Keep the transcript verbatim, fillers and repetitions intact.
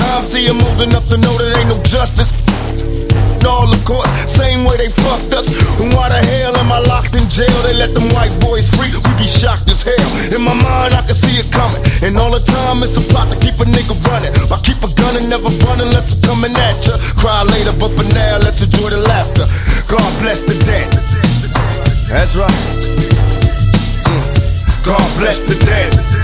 time, see I'm old enough to know that ain't no justice. All the courts, same way they fucked us. And why the hell am I locked in jail? They let them white boys free, we be shocked as hell. In my mind I can see it coming, and all the time it's a plot to keep a nigga running. I keep a gun and never run unless I'm coming at ya. Cry later, but for now let's enjoy the laughter. God bless the dead. That's right. mm. God bless the dead.